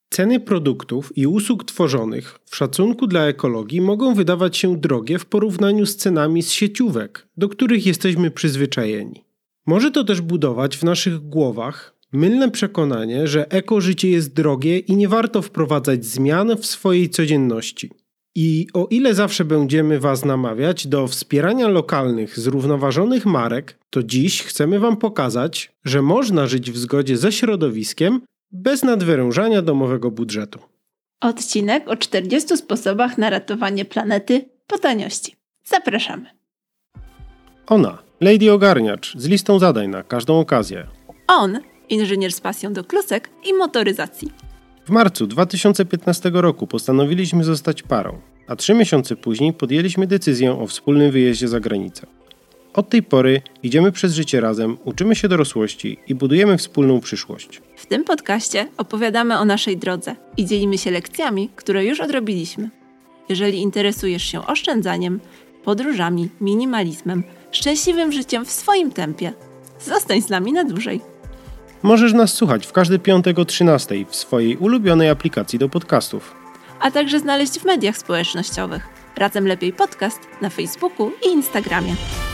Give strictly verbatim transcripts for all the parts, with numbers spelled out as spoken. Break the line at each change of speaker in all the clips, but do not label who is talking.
Ceny produktów i usług tworzonych w szacunku dla ekologii mogą wydawać się drogie w porównaniu z cenami z sieciówek, do których jesteśmy przyzwyczajeni. Może to też budować w naszych głowach mylne przekonanie, że ekożycie jest drogie i nie warto wprowadzać zmian w swojej codzienności. I o ile zawsze będziemy Was namawiać do wspierania lokalnych, zrównoważonych marek, to dziś chcemy Wam pokazać, że można żyć w zgodzie ze środowiskiem bez nadwyrężania domowego budżetu.
Odcinek o czterdziestu sposobach na ratowanie planety po taniości. Zapraszamy.
Ona, Lady Ogarniacz, z listą zadań na każdą okazję.
On, inżynier z pasją do klusek i motoryzacji.
W marcu dwa tysiące piętnastego roku postanowiliśmy zostać parą, a trzy miesiące później podjęliśmy decyzję o wspólnym wyjeździe za granicę. Od tej pory idziemy przez życie razem, uczymy się dorosłości i budujemy wspólną przyszłość.
W tym podcaście opowiadamy o naszej drodze i dzielimy się lekcjami, które już odrobiliśmy. Jeżeli interesujesz się oszczędzaniem, podróżami, minimalizmem, szczęśliwym życiem w swoim tempie, zostań z nami na dłużej.
Możesz nas słuchać w każdy piątek o trzynastej w swojej ulubionej aplikacji do podcastów.
A także znaleźć w mediach społecznościowych. Razem Lepiej Podcast na Facebooku i Instagramie.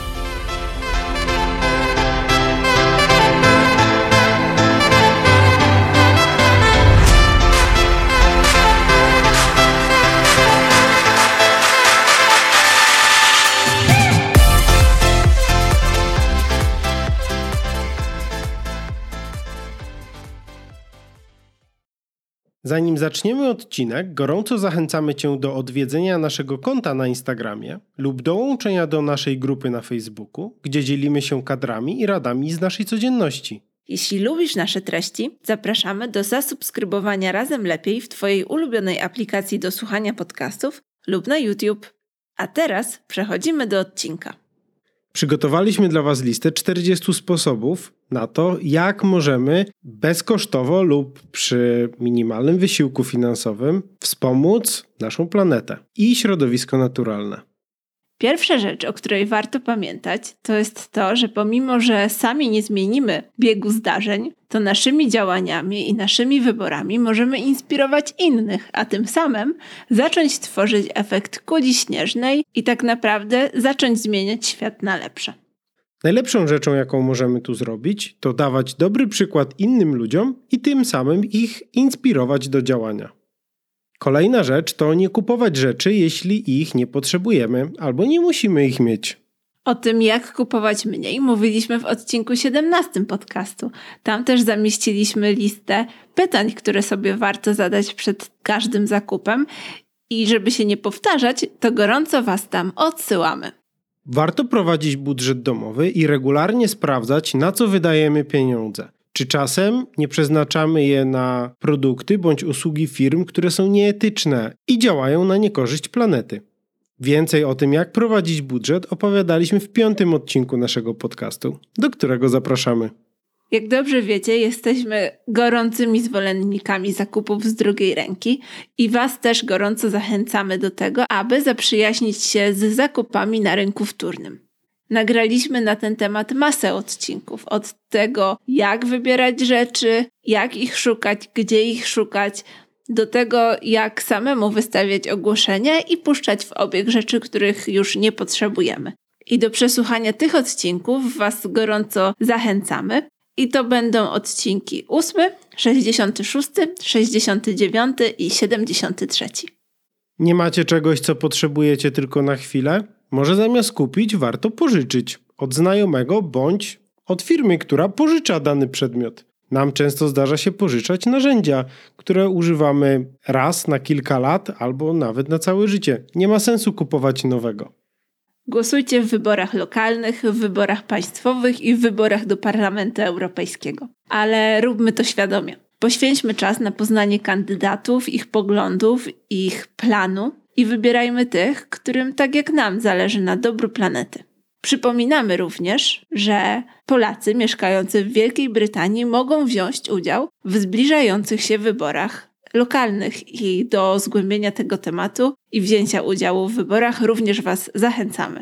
Zanim zaczniemy odcinek, gorąco zachęcamy Cię do odwiedzenia naszego konta na Instagramie lub dołączenia do naszej grupy na Facebooku, gdzie dzielimy się kadrami i radami z naszej codzienności.
Jeśli lubisz nasze treści, zapraszamy do zasubskrybowania Razem Lepiej w Twojej ulubionej aplikacji do słuchania podcastów lub na YouTube. A teraz przechodzimy do odcinka.
Przygotowaliśmy dla Was listę czterdziestu sposobów na to, jak możemy bezkosztowo lub przy minimalnym wysiłku finansowym wspomóc naszą planetę i środowisko naturalne.
Pierwsza rzecz, o której warto pamiętać, to jest to, że pomimo, że sami nie zmienimy biegu zdarzeń, to naszymi działaniami i naszymi wyborami możemy inspirować innych, a tym samym zacząć tworzyć efekt kuli śnieżnej i tak naprawdę zacząć zmieniać świat na lepsze.
Najlepszą rzeczą, jaką możemy tu zrobić, to dawać dobry przykład innym ludziom i tym samym ich inspirować do działania. Kolejna rzecz to nie kupować rzeczy, jeśli ich nie potrzebujemy albo nie musimy ich mieć.
O tym, jak kupować mniej, mówiliśmy w odcinku siedemnastym podcastu. Tam też zamieściliśmy listę pytań, które sobie warto zadać przed każdym zakupem i żeby się nie powtarzać, to gorąco Was tam odsyłamy.
Warto prowadzić budżet domowy i regularnie sprawdzać, na co wydajemy pieniądze. Czy czasem nie przeznaczamy je na produkty bądź usługi firm, które są nieetyczne i działają na niekorzyść planety. Więcej o tym, jak prowadzić budżet, opowiadaliśmy w piątym odcinku naszego podcastu, do którego zapraszamy.
Jak dobrze wiecie, jesteśmy gorącymi zwolennikami zakupów z drugiej ręki i Was też gorąco zachęcamy do tego, aby zaprzyjaźnić się z zakupami na rynku wtórnym. Nagraliśmy na ten temat masę odcinków, od tego, jak wybierać rzeczy, jak ich szukać, gdzie ich szukać, do tego, jak samemu wystawiać ogłoszenia i puszczać w obieg rzeczy, których już nie potrzebujemy. I do przesłuchania tych odcinków Was gorąco zachęcamy. I to będą odcinki ósmy, sześćdziesiąty szósty, sześćdziesiąty dziewiąty i siedemdziesiąty trzeci.
Nie macie czegoś, co potrzebujecie tylko na chwilę? Może zamiast kupić, warto pożyczyć od znajomego bądź od firmy, która pożycza dany przedmiot. Nam często zdarza się pożyczać narzędzia, które używamy raz na kilka lat albo nawet na całe życie. Nie ma sensu kupować nowego.
Głosujcie w wyborach lokalnych, w wyborach państwowych i w wyborach do Parlamentu Europejskiego. Ale róbmy to świadomie. Poświęćmy czas na poznanie kandydatów, ich poglądów, ich planu i wybierajmy tych, którym tak jak nam zależy na dobru planety. Przypominamy również, że Polacy mieszkający w Wielkiej Brytanii mogą wziąć udział w zbliżających się wyborach lokalnych i do zgłębienia tego tematu i wzięcia udziału w wyborach również Was zachęcamy.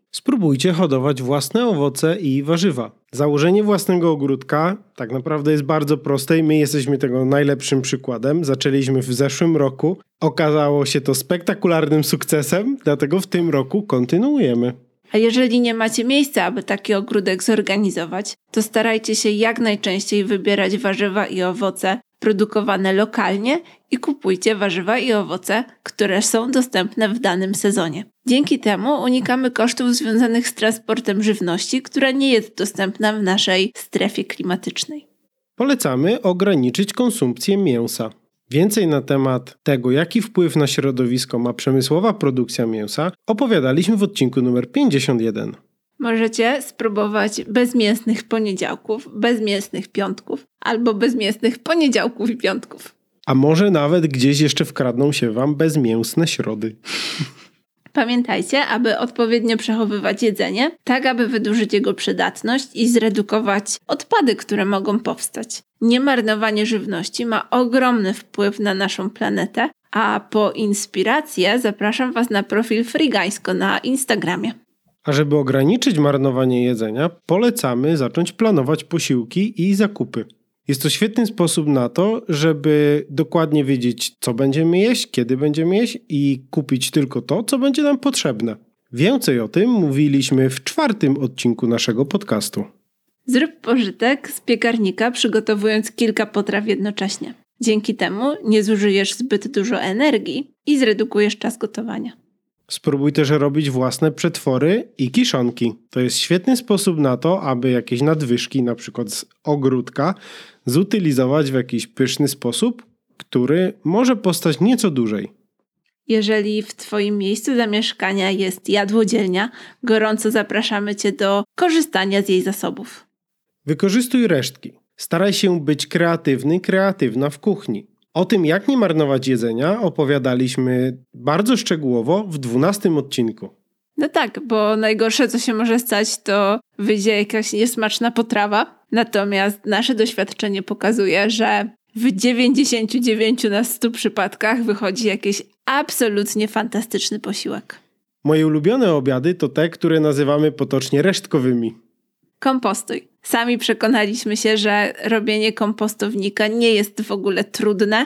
Spróbujcie hodować własne owoce i warzywa. Założenie własnego ogródka tak naprawdę jest bardzo proste i my jesteśmy tego najlepszym przykładem. Zaczęliśmy w zeszłym roku. Okazało się to spektakularnym sukcesem, dlatego w tym roku kontynuujemy.
A jeżeli nie macie miejsca, aby taki ogródek zorganizować, to starajcie się jak najczęściej wybierać warzywa i owoce produkowane lokalnie i kupujcie warzywa i owoce, które są dostępne w danym sezonie. Dzięki temu unikamy kosztów związanych z transportem żywności, która nie jest dostępna w naszej strefie klimatycznej.
Polecamy ograniczyć konsumpcję mięsa. Więcej na temat tego, jaki wpływ na środowisko ma przemysłowa produkcja mięsa, opowiadaliśmy w odcinku numer pięćdziesiąt jeden.
Możecie spróbować bezmięsnych poniedziałków, bezmięsnych piątków albo bezmięsnych poniedziałków i piątków.
A może nawet gdzieś jeszcze wkradną się Wam bezmięsne środy.
Pamiętajcie, aby odpowiednio przechowywać jedzenie, tak aby wydłużyć jego przydatność i zredukować odpady, które mogą powstać. Niemarnowanie żywności ma ogromny wpływ na naszą planetę, a po inspirację zapraszam Was na profil Frigańsko na Instagramie.
A żeby ograniczyć marnowanie jedzenia, polecamy zacząć planować posiłki i zakupy. Jest to świetny sposób na to, żeby dokładnie wiedzieć, co będziemy jeść, kiedy będziemy jeść i kupić tylko to, co będzie nam potrzebne. Więcej o tym mówiliśmy w czwartym odcinku naszego podcastu.
Zrób pożytek z piekarnika, przygotowując kilka potraw jednocześnie. Dzięki temu nie zużyjesz zbyt dużo energii i zredukujesz czas gotowania.
Spróbuj też robić własne przetwory i kiszonki. To jest świetny sposób na to, aby jakieś nadwyżki, na przykład z ogródka, zutylizować w jakiś pyszny sposób, który może postać nieco dłużej.
Jeżeli w Twoim miejscu zamieszkania jest jadłodzielnia, gorąco zapraszamy Cię do korzystania z jej zasobów.
Wykorzystuj resztki. Staraj się być kreatywny, kreatywna w kuchni. O tym, jak nie marnować jedzenia, opowiadaliśmy bardzo szczegółowo w dwunastym odcinku.
No tak, bo najgorsze, co się może stać, to wyjdzie jakaś niesmaczna potrawa. Natomiast nasze doświadczenie pokazuje, że w dziewięćdziesięciu dziewięciu na stu przypadkach wychodzi jakiś absolutnie fantastyczny posiłek.
Moje ulubione obiady to te, które nazywamy potocznie resztkowymi.
Kompostuj. Sami przekonaliśmy się, że robienie kompostownika nie jest w ogóle trudne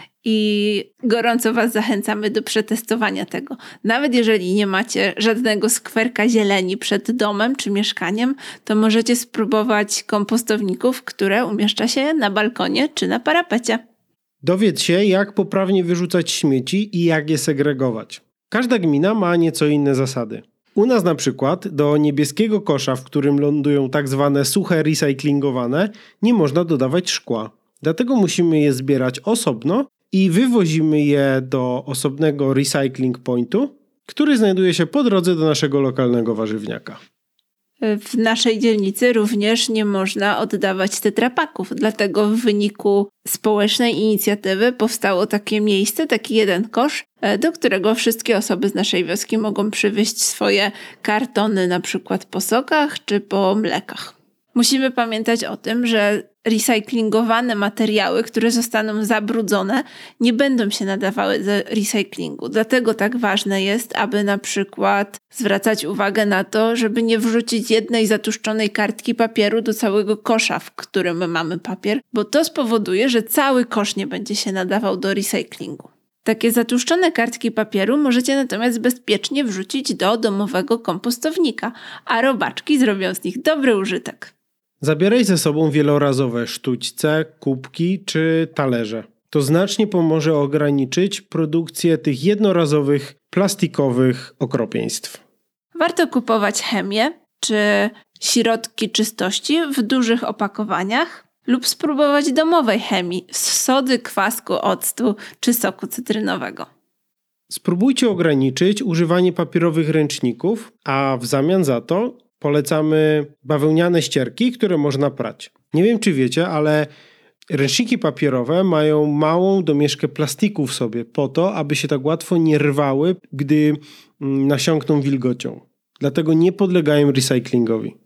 i gorąco Was zachęcamy do przetestowania tego. Nawet jeżeli nie macie żadnego skwerka zieleni przed domem czy mieszkaniem, to możecie spróbować kompostowników, które umieszcza się na balkonie czy na parapecie.
Dowiedz się, jak poprawnie wyrzucać śmieci i jak je segregować. Każda gmina ma nieco inne zasady. U nas na przykład do niebieskiego kosza, w którym lądują tak zwane suche recyklingowane, nie można dodawać szkła. Dlatego musimy je zbierać osobno i wywozimy je do osobnego recycling pointu, który znajduje się po drodze do naszego lokalnego warzywniaka.
W naszej dzielnicy również nie można oddawać tetrapaków, dlatego w wyniku społecznej inicjatywy powstało takie miejsce, taki jeden kosz, do którego wszystkie osoby z naszej wioski mogą przywieźć swoje kartony, na przykład po sokach czy po mlekach. Musimy pamiętać o tym, że recyklingowane materiały, które zostaną zabrudzone, nie będą się nadawały do recyklingu. Dlatego tak ważne jest, aby na przykład zwracać uwagę na to, żeby nie wrzucić jednej zatuszczonej kartki papieru do całego kosza, w którym mamy papier, bo to spowoduje, że cały kosz nie będzie się nadawał do recyklingu. Takie zatłuszczone kartki papieru możecie natomiast bezpiecznie wrzucić do domowego kompostownika, a robaczki zrobią z nich dobry użytek.
Zabieraj ze sobą wielorazowe sztućce, kubki czy talerze. To znacznie pomoże ograniczyć produkcję tych jednorazowych, plastikowych okropieństw.
Warto kupować chemię czy środki czystości w dużych opakowaniach lub spróbować domowej chemii z sody, kwasku, octu czy soku cytrynowego.
Spróbujcie ograniczyć używanie papierowych ręczników, a w zamian za to polecamy bawełniane ścierki, które można prać. Nie wiem, czy wiecie, ale ręczniki papierowe mają małą domieszkę plastiku w sobie po to, aby się tak łatwo nie rwały, gdy nasiąkną wilgocią. Dlatego nie podlegają recyklingowi.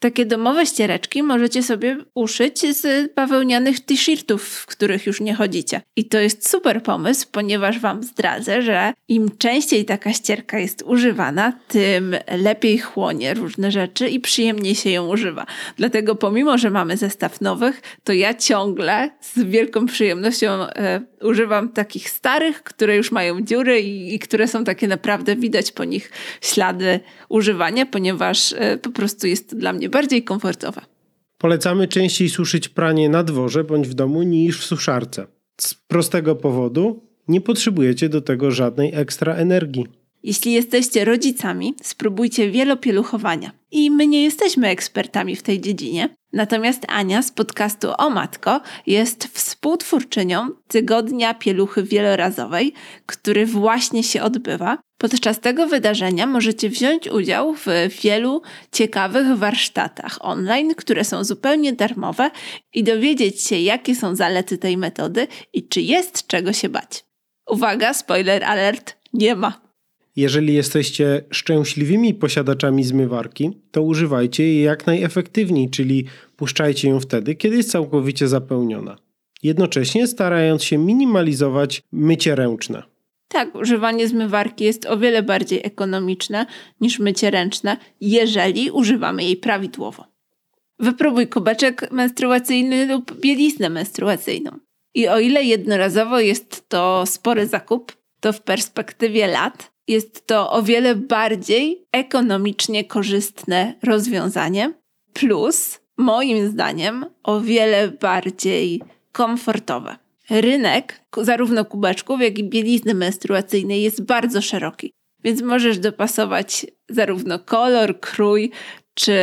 Takie domowe ściereczki możecie sobie uszyć z bawełnianych t-shirtów, w których już nie chodzicie. I to jest super pomysł, ponieważ wam zdradzę, że im częściej taka ścierka jest używana, tym lepiej chłonie różne rzeczy i przyjemniej się ją używa. Dlatego pomimo, że mamy zestaw nowych, to ja ciągle z wielką przyjemnością e, używam takich starych, które już mają dziury i, i które są takie naprawdę, widać po nich ślady używania, ponieważ e, po prostu jest to dla mnie bardziej komfortowe.
Polecamy częściej suszyć pranie na dworze bądź w domu niż w suszarce. Z prostego powodu nie potrzebujecie do tego żadnej ekstra energii.
Jeśli jesteście rodzicami, spróbujcie wielopieluchowania. I my nie jesteśmy ekspertami w tej dziedzinie. Natomiast Ania z podcastu O Matko jest współtwórczynią Tygodnia Pieluchy Wielorazowej, który właśnie się odbywa. Podczas tego wydarzenia możecie wziąć udział w wielu ciekawych warsztatach online, które są zupełnie darmowe i dowiedzieć się, jakie są zalety tej metody i czy jest czego się bać. Uwaga, spoiler alert, nie ma.
Jeżeli jesteście szczęśliwymi posiadaczami zmywarki, to używajcie jej jak najefektywniej, czyli puszczajcie ją wtedy, kiedy jest całkowicie zapełniona. Jednocześnie starając się minimalizować mycie ręczne.
Tak, używanie zmywarki jest o wiele bardziej ekonomiczne niż mycie ręczne, jeżeli używamy jej prawidłowo. Wypróbuj kubeczek menstruacyjny lub bieliznę menstruacyjną. I o ile jednorazowo jest to spory zakup, to w perspektywie lat jest to o wiele bardziej ekonomicznie korzystne rozwiązanie, plus moim zdaniem o wiele bardziej komfortowe. Rynek zarówno kubeczków, jak i bielizny menstruacyjnej jest bardzo szeroki, więc możesz dopasować zarówno kolor, krój czy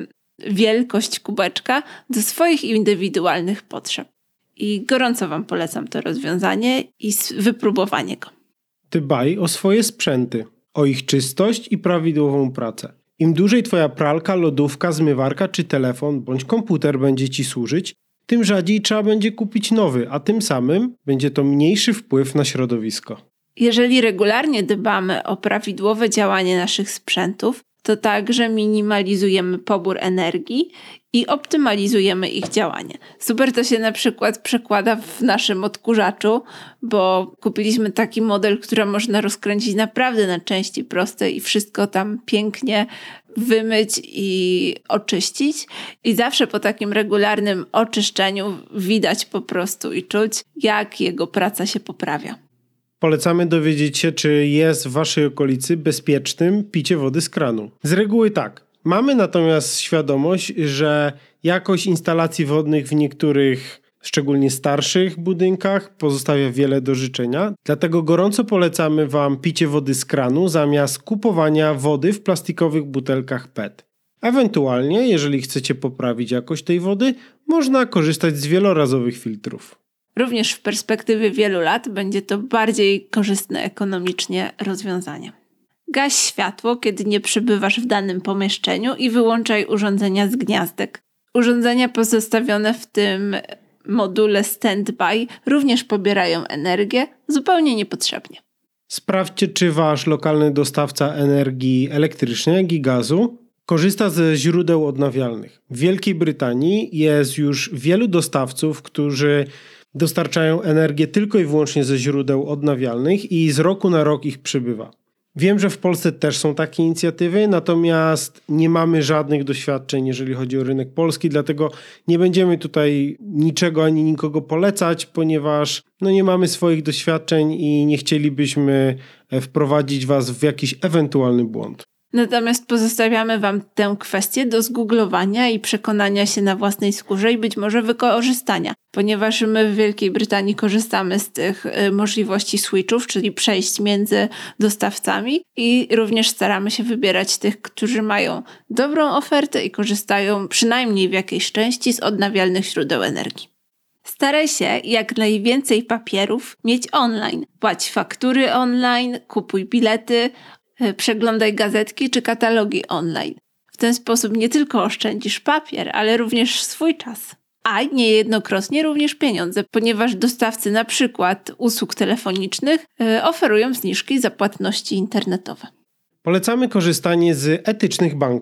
wielkość kubeczka do swoich indywidualnych potrzeb. I gorąco wam polecam to rozwiązanie i wypróbowanie go.
Dbaj o swoje sprzęty, o ich czystość i prawidłową pracę. Im dłużej twoja pralka, lodówka, zmywarka czy telefon bądź komputer będzie ci służyć, tym rzadziej trzeba będzie kupić nowy, a tym samym będzie to mniejszy wpływ na środowisko.
Jeżeli regularnie dbamy o prawidłowe działanie naszych sprzętów, to także minimalizujemy pobór energii i optymalizujemy ich działanie. Super to się na przykład przekłada w naszym odkurzaczu, bo kupiliśmy taki model, który można rozkręcić naprawdę na części proste i wszystko tam pięknie wymyć i oczyścić. I zawsze po takim regularnym oczyszczeniu widać po prostu i czuć, jak jego praca się poprawia.
Polecamy dowiedzieć się, czy jest w waszej okolicy bezpiecznym picie wody z kranu. Z reguły tak. Mamy natomiast świadomość, że jakość instalacji wodnych w niektórych, szczególnie starszych budynkach pozostawia wiele do życzenia. Dlatego gorąco polecamy wam picie wody z kranu zamiast kupowania wody w plastikowych butelkach P E T. Ewentualnie, jeżeli chcecie poprawić jakość tej wody, można korzystać z wielorazowych filtrów.
Również w perspektywie wielu lat będzie to bardziej korzystne ekonomicznie rozwiązanie. Gaś światło, kiedy nie przebywasz w danym pomieszczeniu i wyłączaj urządzenia z gniazdek. Urządzenia pozostawione w tym module standby również pobierają energię zupełnie niepotrzebnie.
Sprawdźcie, czy wasz lokalny dostawca energii elektrycznej, jak i gazu korzysta ze źródeł odnawialnych. W Wielkiej Brytanii jest już wielu dostawców, którzy dostarczają energię tylko i wyłącznie ze źródeł odnawialnych i z roku na rok ich przybywa. Wiem, że w Polsce też są takie inicjatywy, natomiast nie mamy żadnych doświadczeń, jeżeli chodzi o rynek polski, dlatego nie będziemy tutaj niczego ani nikogo polecać, ponieważ no nie mamy swoich doświadczeń i nie chcielibyśmy wprowadzić was w jakiś ewentualny błąd.
Natomiast pozostawiamy wam tę kwestię do zgooglowania i przekonania się na własnej skórze i być może wykorzystania, ponieważ my w Wielkiej Brytanii korzystamy z tych y, możliwości switchów, czyli przejść między dostawcami i również staramy się wybierać tych, którzy mają dobrą ofertę i korzystają przynajmniej w jakiejś części z odnawialnych źródeł energii. Staraj się jak najwięcej papierów mieć online. Płać faktury online, kupuj bilety, przeglądaj gazetki czy katalogi online. W ten sposób nie tylko oszczędzisz papier, ale również swój czas. A niejednokrotnie również pieniądze, ponieważ dostawcy na przykład usług telefonicznych yy, oferują zniżki za płatności internetowe.
Polecamy korzystanie z etycznych banków.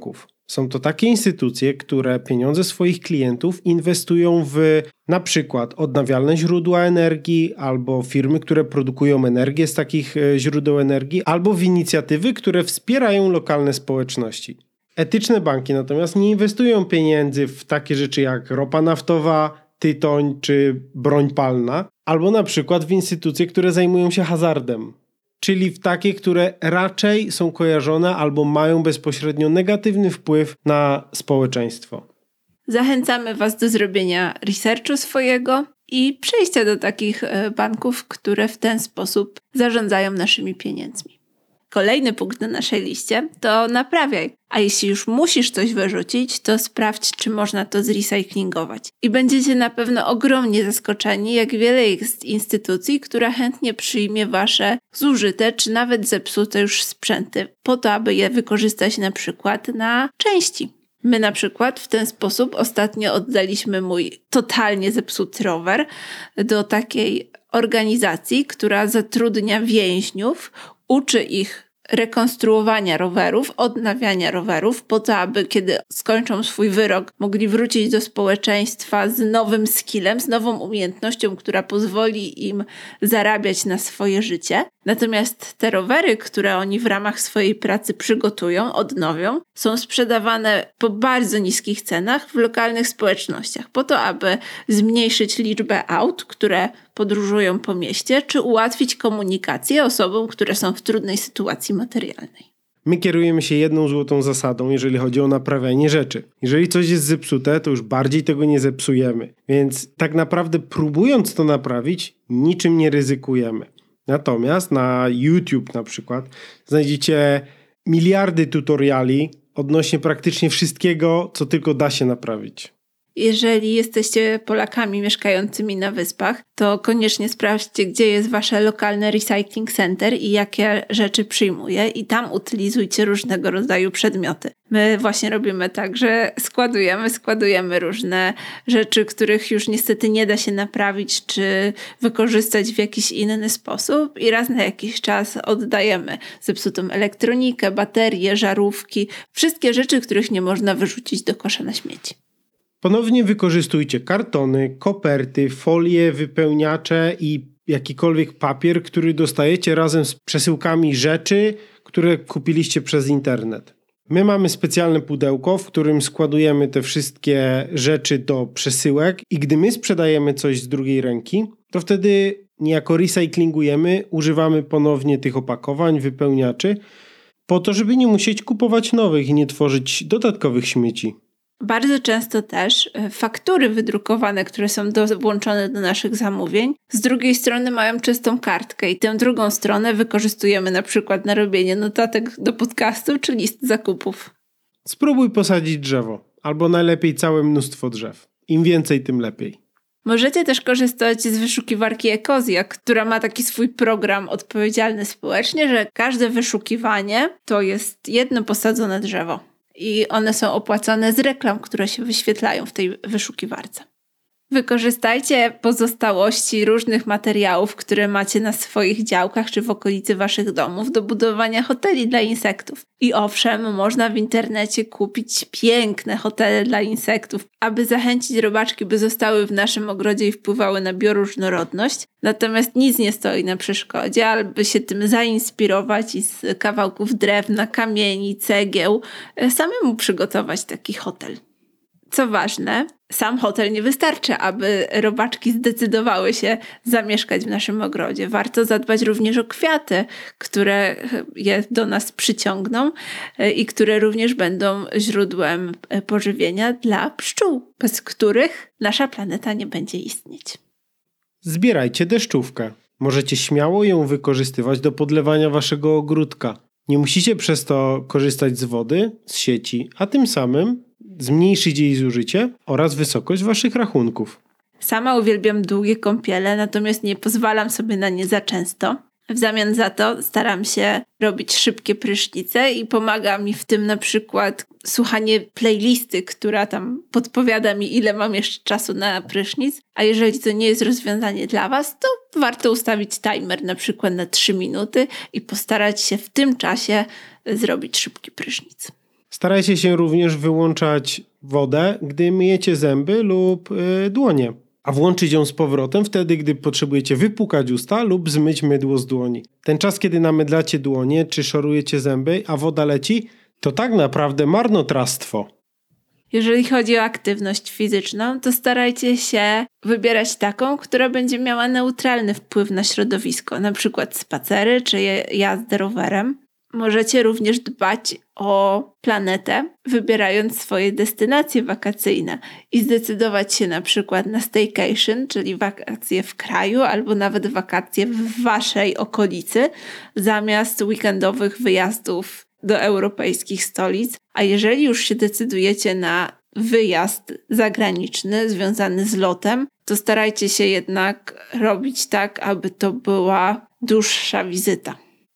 Są to takie instytucje, które pieniądze swoich klientów inwestują w na przykład odnawialne źródła energii, albo firmy, które produkują energię z takich źródeł energii, albo w inicjatywy, które wspierają lokalne społeczności. Etyczne banki natomiast nie inwestują pieniędzy w takie rzeczy jak ropa naftowa, tytoń czy broń palna, albo na przykład w instytucje, które zajmują się hazardem. Czyli w takie, które raczej są kojarzone albo mają bezpośrednio negatywny wpływ na społeczeństwo.
Zachęcamy Was do zrobienia researchu swojego i przejścia do takich banków, które w ten sposób zarządzają naszymi pieniędzmi. Kolejny punkt na naszej liście to naprawiaj. A jeśli już musisz coś wyrzucić, to sprawdź, czy można to zrecyklingować. I będziecie na pewno ogromnie zaskoczeni, jak wiele jest instytucji, która chętnie przyjmie Wasze zużyte, czy nawet zepsute już sprzęty, po to, aby je wykorzystać na przykład na części. My na przykład w ten sposób ostatnio oddaliśmy mój totalnie zepsuty rower do takiej organizacji, która zatrudnia więźniów, uczy ich rekonstruowania rowerów, odnawiania rowerów, po to, aby kiedy skończą swój wyrok, mogli wrócić do społeczeństwa z nowym skillem, z nową umiejętnością, która pozwoli im zarabiać na swoje życie. Natomiast te rowery, które oni w ramach swojej pracy przygotują, odnowią, są sprzedawane po bardzo niskich cenach w lokalnych społecznościach, po to, aby zmniejszyć liczbę aut, które podróżują po mieście, czy ułatwić komunikację osobom, które są w trudnej sytuacji materialnej.
My kierujemy się jedną złotą zasadą, jeżeli chodzi o naprawianie rzeczy. Jeżeli coś jest zepsute, to już bardziej tego nie zepsujemy. Więc tak naprawdę próbując to naprawić, niczym nie ryzykujemy. Natomiast na YouTube na przykład znajdziecie miliardy tutoriali odnośnie praktycznie wszystkiego, co tylko da się naprawić.
Jeżeli jesteście Polakami mieszkającymi na wyspach, to koniecznie sprawdźcie, gdzie jest wasze lokalne recycling center i jakie rzeczy przyjmuje i tam utylizujcie różnego rodzaju przedmioty. My właśnie robimy tak, że składujemy, składujemy różne rzeczy, których już niestety nie da się naprawić czy wykorzystać w jakiś inny sposób i raz na jakiś czas oddajemy zepsutą elektronikę, baterie, żarówki, wszystkie rzeczy, których nie można wyrzucić do kosza na śmieci.
Ponownie wykorzystujcie kartony, koperty, folie, wypełniacze i jakikolwiek papier, który dostajecie razem z przesyłkami rzeczy, które kupiliście przez internet. My mamy specjalne pudełko, w którym składujemy te wszystkie rzeczy do przesyłek i gdy my sprzedajemy coś z drugiej ręki, to wtedy niejako recyklingujemy, używamy ponownie tych opakowań, wypełniaczy, po to, żeby nie musieć kupować nowych i nie tworzyć dodatkowych śmieci.
Bardzo często też faktury wydrukowane, które są do, włączone do naszych zamówień, z drugiej strony mają czystą kartkę i tę drugą stronę wykorzystujemy na przykład na robienie notatek do podcastu czy list zakupów.
Spróbuj posadzić drzewo, albo najlepiej całe mnóstwo drzew. Im więcej, tym lepiej.
Możecie też korzystać z wyszukiwarki Ecosia, która ma taki swój program odpowiedzialny społecznie, że każde wyszukiwanie to jest jedno posadzone drzewo. I one są opłacone z reklam, które się wyświetlają w tej wyszukiwarce. Wykorzystajcie pozostałości różnych materiałów, które macie na swoich działkach czy w okolicy waszych domów do budowania hoteli dla insektów. I owszem, można w internecie kupić piękne hotele dla insektów, aby zachęcić robaczki, by zostały w naszym ogrodzie i wpływały na bioróżnorodność. Natomiast nic nie stoi na przeszkodzie, aby się tym zainspirować i z kawałków drewna, kamieni, cegieł samemu przygotować taki hotel. Co ważne, sam hotel nie wystarczy, aby robaczki zdecydowały się zamieszkać w naszym ogrodzie. Warto zadbać również o kwiaty, które je do nas przyciągną i które również będą źródłem pożywienia dla pszczół, bez których nasza planeta nie będzie istnieć.
Zbierajcie deszczówkę. Możecie śmiało ją wykorzystywać do podlewania waszego ogródka. Nie musicie przez to korzystać z wody, z sieci, a tym samym zmniejszyć jej zużycie oraz wysokość waszych rachunków.
Sama uwielbiam długie kąpiele, natomiast nie pozwalam sobie na nie za często. W zamian za to staram się robić szybkie prysznice i pomaga mi w tym na przykład słuchanie playlisty, która tam podpowiada mi, ile mam jeszcze czasu na prysznic. A jeżeli to nie jest rozwiązanie dla was, to warto ustawić timer na przykład na trzy minuty i postarać się w tym czasie zrobić szybki prysznic.
Starajcie się również wyłączać wodę, gdy myjecie zęby lub yy, dłonie, a włączyć ją z powrotem wtedy, gdy potrzebujecie wypłukać usta lub zmyć mydło z dłoni. Ten czas, kiedy namydlacie dłonie czy szorujecie zęby, a woda leci, to tak naprawdę marnotrawstwo.
Jeżeli chodzi o aktywność fizyczną, to starajcie się wybierać taką, która będzie miała neutralny wpływ na środowisko, na przykład spacery czy jazdę rowerem. Możecie również dbać o planetę, wybierając swoje destynacje wakacyjne i zdecydować się na przykład na staycation, czyli wakacje w kraju albo nawet wakacje w waszej okolicy, zamiast weekendowych wyjazdów do europejskich stolic. A jeżeli już się decydujecie na wyjazd zagraniczny związany z lotem, to starajcie się jednak robić tak, aby to była dłuższa wizyta.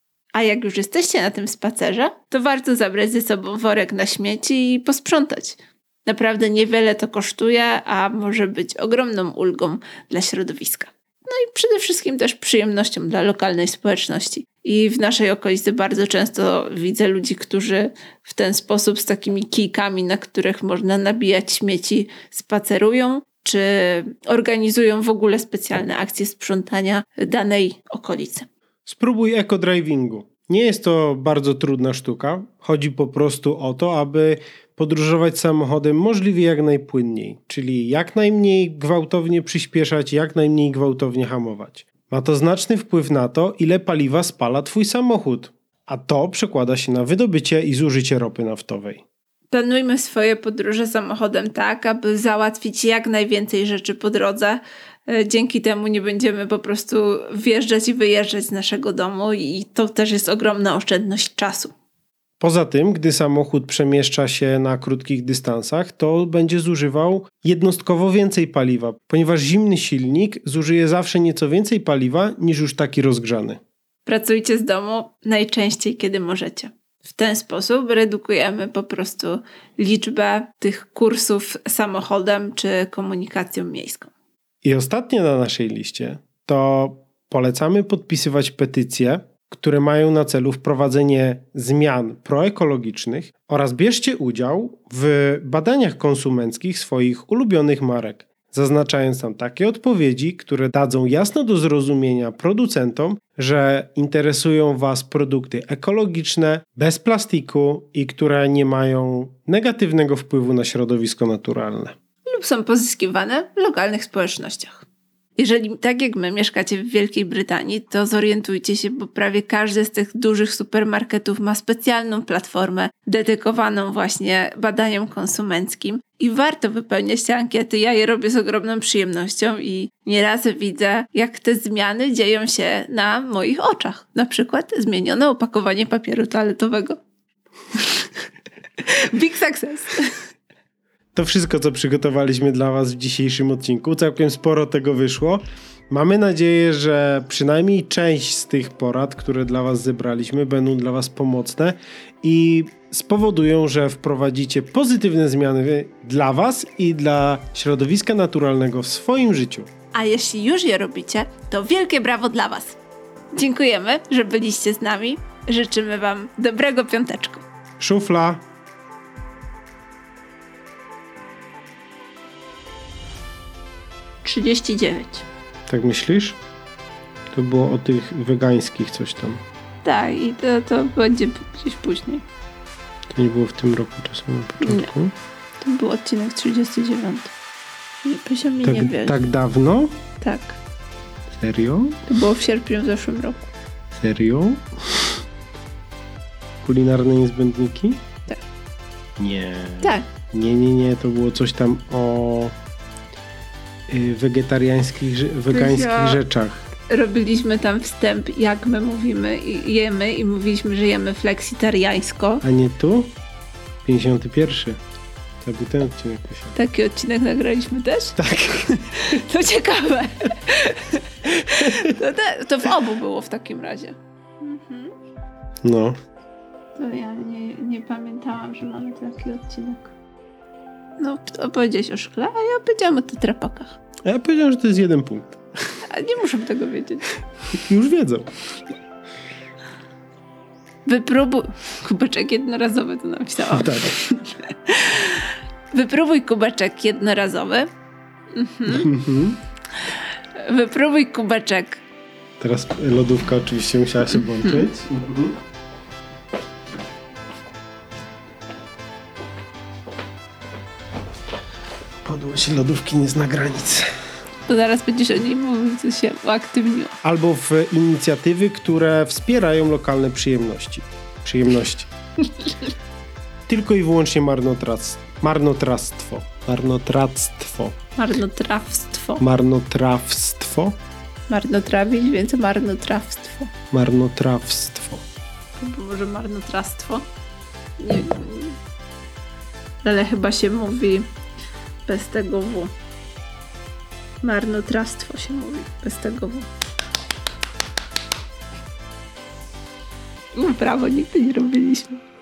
A jak już jesteście na tym spacerze, to warto zabrać ze sobą worek na śmieci i posprzątać. Naprawdę niewiele to kosztuje, a może być ogromną ulgą dla środowiska. No i przede wszystkim też przyjemnością dla lokalnej społeczności. I w naszej okolicy bardzo często widzę ludzi, którzy w ten sposób z takimi kijkami, na których można nabijać śmieci, spacerują, czy organizują w ogóle specjalne akcje sprzątania danej okolicy.
Spróbuj eco-drivingu. Nie jest to bardzo trudna sztuka. Chodzi po prostu o to, aby podróżować samochodem możliwie jak najpłynniej, czyli jak najmniej gwałtownie przyspieszać, jak najmniej gwałtownie hamować. Ma to znaczny wpływ na to, ile paliwa spala twój samochód, a to przekłada się na wydobycie i zużycie ropy naftowej.
Planujmy swoje podróże samochodem tak, aby załatwić jak najwięcej rzeczy po drodze. Dzięki temu nie będziemy po prostu wjeżdżać i wyjeżdżać z naszego domu i to też jest ogromna oszczędność czasu.
Poza tym, gdy samochód przemieszcza się na krótkich dystansach, to będzie zużywał jednostkowo więcej paliwa, ponieważ zimny silnik zużyje zawsze nieco więcej paliwa niż już taki rozgrzany.
Pracujcie z domu najczęściej, kiedy możecie. W ten sposób redukujemy po prostu liczbę tych kursów samochodem czy komunikacją miejską.
I ostatnie na naszej liście to polecamy podpisywać petycje, które mają na celu wprowadzenie zmian proekologicznych oraz bierzcie udział w badaniach konsumenckich swoich ulubionych marek, zaznaczając tam takie odpowiedzi, które dadzą jasno do zrozumienia producentom, że interesują Was produkty ekologiczne, bez plastiku i które nie mają negatywnego wpływu na środowisko naturalne.
Lub są pozyskiwane w lokalnych społecznościach. Jeżeli tak jak my mieszkacie w Wielkiej Brytanii, to zorientujcie się, bo prawie każdy z tych dużych supermarketów ma specjalną platformę dedykowaną właśnie badaniom konsumenckim i warto wypełniać te ankiety. Ja je robię z ogromną przyjemnością i nieraz widzę, jak te zmiany dzieją się na moich oczach. Na przykład zmienione opakowanie papieru toaletowego. Big success!
To wszystko, co przygotowaliśmy dla Was w dzisiejszym odcinku. Całkiem sporo tego wyszło. Mamy nadzieję, że przynajmniej część z tych porad, które dla Was zebraliśmy, będą dla Was pomocne i spowodują, że wprowadzicie pozytywne zmiany dla Was i dla środowiska naturalnego w swoim życiu.
A jeśli już je robicie, to wielkie brawo dla Was. Dziękujemy, że byliście z nami. Życzymy Wam dobrego piąteczku.
Szufla.
trzydzieści dziewięć.
Tak myślisz? To było o tych wegańskich coś tam.
Tak, i to, to będzie gdzieś później.
To nie było w tym roku czasem na początku?
Nie. To był odcinek trzydziesty dziewiąty. Nie, proszę mnie
tak,
nie wierzyć.
Tak dawno?
Tak.
Serio?
To było w sierpniu w zeszłym roku.
Serio? Kulinarne niezbędniki?
Tak.
Nie.
Tak.
Nie, nie, nie. To było coś tam o y, wegetariańskich, wegańskich
ja...
rzeczach.
Robiliśmy tam wstęp, jak my mówimy i jemy i mówiliśmy, że jemy fleksitariańsko.
A nie tu? pięćdziesiąty pierwszy. To był ten odcinek.
Taki odcinek nagraliśmy też?
Tak.
To ciekawe. to, te, to w obu było w takim razie. Mhm.
No.
To ja nie, nie pamiętałam, że mamy taki odcinek. No, opowiedziałeś o szkle, a ja powiedziałam o tetrapakach.
A ja powiedziałem, że to jest jeden punkt.
A nie muszę tego wiedzieć.
Już wiedzą.
Wypróbuj... Kubeczek jednorazowy to napisałam.
Tak.
Wypróbuj kubeczek jednorazowy. Mhm. Mhm. Wypróbuj kubeczek.
Teraz lodówka oczywiście musiała się włączyć. Mhm. Podłość lodówki nie zna granic.
To zaraz będziesz o niej mówił, co się uaktywniło.
Albo w inicjatywy, które wspierają lokalne przyjemności. Przyjemności. Tylko i wyłącznie marnotrawstwo. Marnotrawstwo. Marnotrawstwo.
Marnotrawstwo.
Marnotrawstwo.
Marnotrawić, więc marnotrawstwo.
Marnotrawstwo.
Albo może marnotrawstwo? Nie wiem. Ale chyba się mówi bez tego W. Marnotrawstwo się mówi bez tego W. Brawo, nigdy nie robiliśmy.